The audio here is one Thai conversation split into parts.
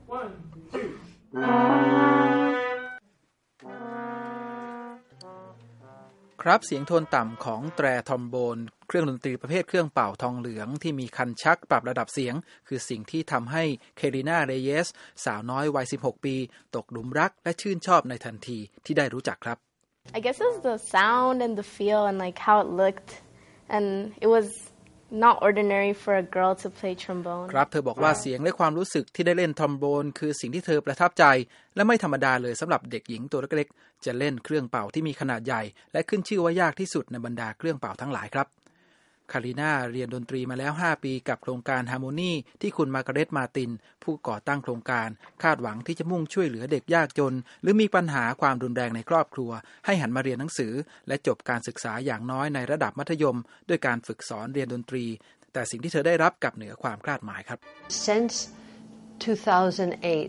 1, 2 ครับเสียงโทนต่ำของแตรทรอมโบนเครื่องดนตรีประเภทเครื่องเป่าทองเหลืองที่มีคันชักปรับระดับเสียงคือสิ่งที่ทำให้เคริน่าเรเยสสาวน้อยวัย16ปีตกหลุมรักและชื่นชอบในทันทีที่ได้รู้จักครับ I guess it was the sound and the feel and like how it looked and it was not ordinary for a girl to play trombone ครับเธอบอกว่าเสียงและความรู้สึกที่ได้เล่นทรอมโบนคือสิ่งที่เธอประทับใจและไม่ธรรมดาเลยสำหรับเด็กหญิงตัวเล็กๆจะเล่นเครื่องเป่าที่มีขนาดใหญ่และขึ้นชื่อว่ายากที่สุดในบรรดาเครื่องเป่าทั้งหลายครับคาริน่าเรียนดนตรีมาแล้ว5ปีกับโครงการ Harmony ที่คุณมาร์กาเร็ตมาตินผู้ก่อตั้งโครงการคาดหวังที่จะมุ่งช่วยเหลือเด็กยากจนหรือมีปัญหาความรุนแรงในครอบครัวให้หันมาเรียนหนังสือและจบการศึกษาอย่างน้อยในระดับมัธยมด้วยการฝึกสอนเรียนดนตรีแต่สิ่งที่เธอได้รับกลับเหนือความคาดหมายครับ Since 2008,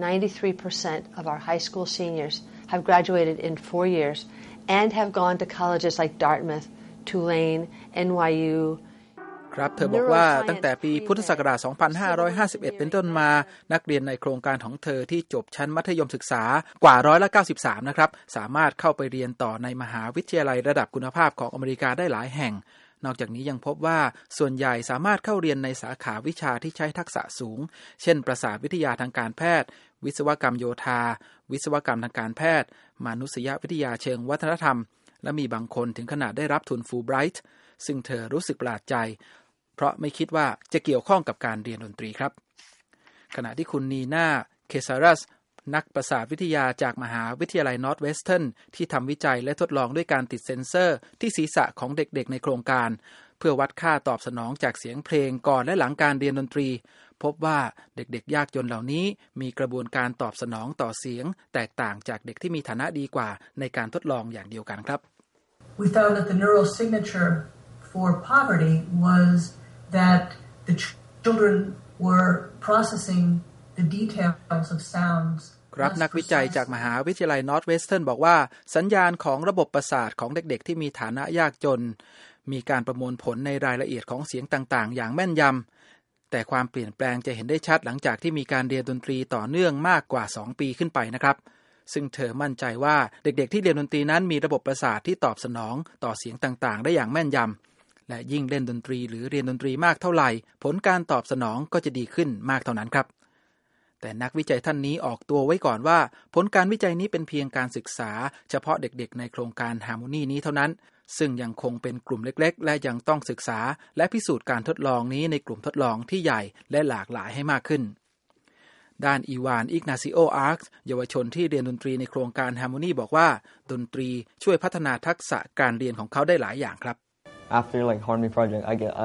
93% of our high school seniors have graduated in 4 years and have gone to colleges like Dartmouth, Tulane, NYU ครับเธอบอกว่าตั้งแต่ปีพุทธศักราช 2551 เป็นต้นมานักเรียนในโครงการของเธอที่จบชั้นมัธยมศึกษากว่า93%นะครับสามารถเข้าไปเรียนต่อในมหาวิทยาลัยระดับคุณภาพของอเมริกาได้หลายแห่งนอกจากนี้ยังพบว่าส่วนใหญ่สามารถเข้าเรียนในสาขาวิชาที่ใช้ทักษะสูงเช่นประสาทวิทยาทางการแพทย์วิศวกรรมโยธาวิศวกรรมทางการแพทย์มนุษยวิทยาเชิงวัฒนธรรมและมีบางคนถึงขนาดได้รับทุนฟูลไบรท์ซึ่งเธอรู้สึกประหลาดใจเพราะไม่คิดว่าจะเกี่ยวข้องกับการเรียนดนตรีครับขณะที่คุณนีน่าเคซารัสนักประสาทวิทยาจากมหาวิทยาลัยนอร์ทเวสเทิร์นที่ทำวิจัยและทดลองด้วยการติดเซ็นเซอร์ที่ศีรษะของเด็กๆในโครงการเพื่อวัดค่าตอบสนองจากเสียงเพลงก่อนและหลังการเรียนดนตรีพบว่าเด็กๆยากจนเหล่านี้มีกระบวนการตอบสนองต่อเสียงแตกต่างจากเด็กที่มีฐานะดีกว่าในการทดลองอย่างเดียวกันครับ We found that the neural signature for poverty was that the children were processing the details of sounds ครับนักวิจัยจากมหาวิทยาลัยนอร์ทเวสเทิร์นบอกว่าสัญญาณของระบบประสาทของเด็กๆที่มีฐานะยากจนมีการประมวลผลในรายละเอียดของเสียงต่างๆอย่างแม่นยำแต่ความเปลี่ยนแปลงจะเห็นได้ชัดหลังจากที่มีการเรียนดนตรีต่อเนื่องมากกว่า2ปีขึ้นไปนะครับซึ่งเธอมั่นใจว่าเด็กๆที่เรียนดนตรีนั้นมีระบบประสาทที่ตอบสนองต่อเสียงต่างๆได้อย่างแม่นยำและยิ่งเล่นดนตรีหรือเรียนดนตรีมากเท่าไหร่ผลการตอบสนองก็จะดีขึ้นมากเท่านั้นครับแต่นักวิจัยท่านนี้ออกตัวไว้ก่อนว่าผลการวิจัยนี้เป็นเพียงการศึกษาเฉพาะเด็กๆในโครงการ Harmony นี้เท่านั้นซึ่งยังคงเป็นกลุ่มเล็กๆและยังต้องศึกษาและพิสูจน์การทดลองนี้ในกลุ่มทดลองที่ใหญ่และหลากหลายให้มากขึ้นด้านอีวานอิกนาซิโออาร์คเยาวชนที่เรียนดนตรีในโครงการ Harmony บอกว่าดนตรีช่วยพัฒนาทักษะการเรียนของเขาได้หลายอย่างครับ After like Harmony project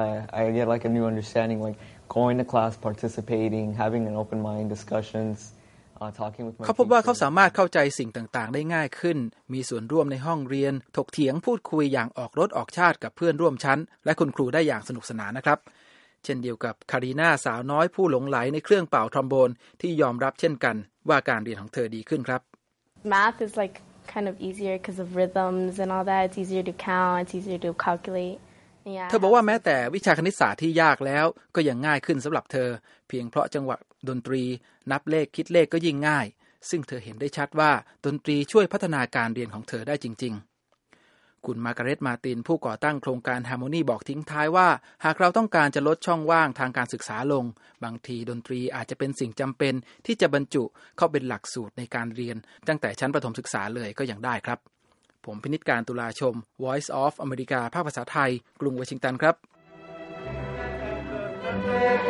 I get like a new understanding like going to class participating having an open mind discussions talking with my เขาพบว่าเขาสามารถเข้าใจสิ่งต่างๆได้ง่ายขึ้นมีส่วนร่วมในห้องเรียนถกเถียงพูดคุยอย่างออกรถออกชาติกับเพื่อนร่วมชั้นและคุณครูได้อย่างสนุกสนานนะครับเช่นเดียวกับคารีน่าสาวน้อยผู้หลงไหลในเครื่องเป่าทรอมโบนที่ยอมรับเช่นกันว่าการเรียนของเธอดีขึ้นครับ Math is like kind of easier because of rhythms and all that. It's easier to count. It's easier to calculate. เธอบอกว่าแม้แต่วิชาคณิตศาสตร์ที่ยากแล้วก็ยังง่ายขึ้นสำหรับเธอเพียงเพราะจังหวะดนตรีนับเลขคิดเลขก็ยิ่งง่ายซึ่งเธอเห็นได้ชัดว่าดนตรีช่วยพัฒนาการเรียนของเธอได้จริงๆคุณมาร์กาเร็ตมาตินผู้ก่อตั้งโครงการ Harmony บอกทิ้งท้ายว่าหากเราต้องการจะลดช่องว่างทางการศึกษาลงบางทีดนตรีอาจจะเป็นสิ่งจำเป็นที่จะบรรจุเข้าเป็นหลักสูตรในการเรียนตั้งแต่ชั้นประถมศึกษาเลยก็ยังได้ครับผมพินิจการตุลาชม Voice of America ภาคภาษาไทยกรุงวอชิงตันครับ